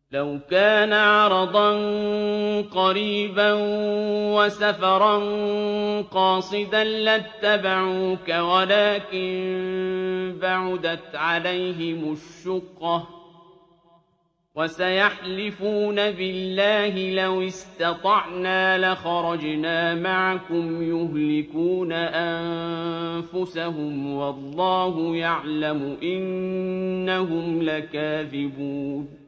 لو كان عرضا قريبا وسفرا قاصدا لاتبعوك ولكن بعدت عليهم الشقة وسيحلفون بالله لو استطعنا لخرجنا معكم يهلكون أنفسهم والله يعلم إنهم لكاذبون